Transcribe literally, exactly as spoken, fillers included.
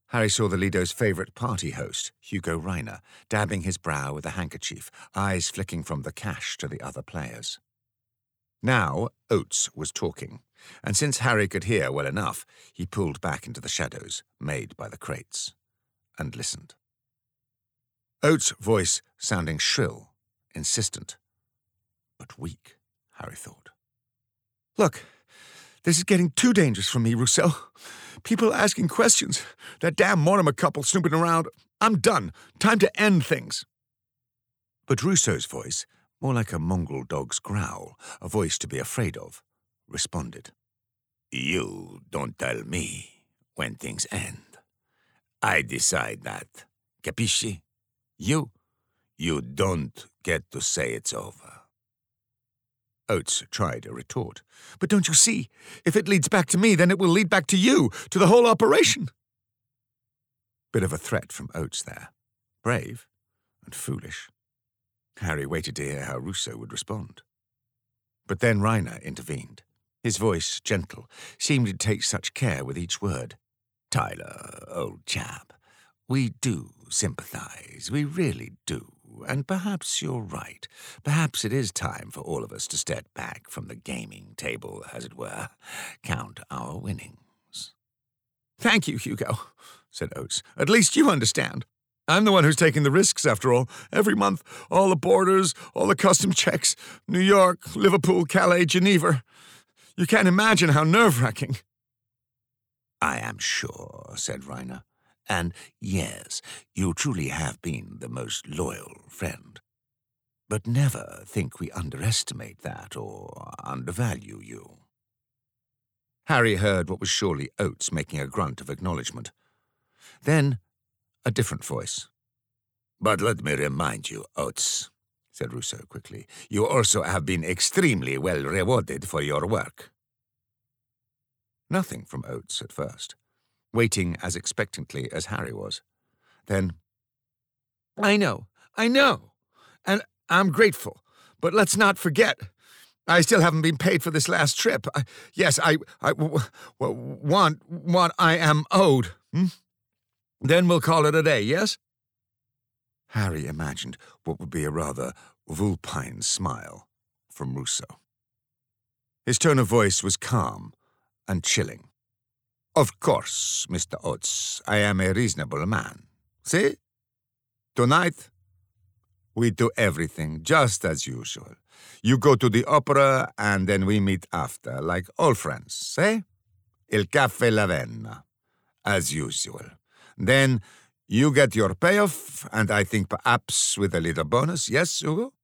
Harry saw the Lido's favourite party host, Hugo Reiner, dabbing his brow with a handkerchief, eyes flicking from the cash to the other players. Now Oates was talking, and since Harry could hear well enough, he pulled back into the shadows made by the crates and listened. Oates' voice sounding shrill, insistent, but weak, Harry thought. Look, this is getting too dangerous for me, Rousseau. People asking questions. That damn Mortimer couple snooping around. I'm done. Time to end things. But Rousseau's voice, more like a mongrel dog's growl, a voice to be afraid of, responded. You don't tell me when things end. I decide that. Capisci? You, you don't get to say it's over. Oates tried a retort. But don't you see? If it leads back to me, then it will lead back to you, to the whole operation. Bit of a threat from Oates there. Brave and foolish. Harry waited to hear how Rousseau would respond. But then Reiner intervened. His voice, gentle, seemed to take such care with each word. Tyler, old chap, we do sympathize, we really do. And perhaps you're right. Perhaps it is time for all of us to step back from the gaming table, as it were, count our winnings. Thank you, Hugo, said Oates. At least you understand. I'm the one who's taking the risks, after all. Every month, all the borders, all the custom checks, New York, Liverpool, Calais, Geneva. You can't imagine how nerve-wracking. I am sure, said Reiner. And yes, you truly have been the most loyal friend. But never think we underestimate that or undervalue you. Harry heard what was surely Oates making a grunt of acknowledgement. Then a different voice. But let me remind you, Oates, said Rousseau quickly, you also have been extremely well rewarded for your work. Nothing from Oates at first, waiting as expectantly as Harry was. Then, I know, I know, and I'm grateful, but let's not forget, I still haven't been paid for this last trip. I, yes, I, I w- w- want what I am owed. Hmm? Then we'll call it a day, yes? Harry imagined what would be a rather vulpine smile from Rousseau. His tone of voice was calm and chilling. Of course, Mister Oates, I am a reasonable man. See? Tonight, we do everything just as usual. You go to the opera, and then we meet after, like old friends, eh? Il caffè Lavenna, as usual. Then you get your payoff, and I think perhaps with a little bonus, yes, Hugo?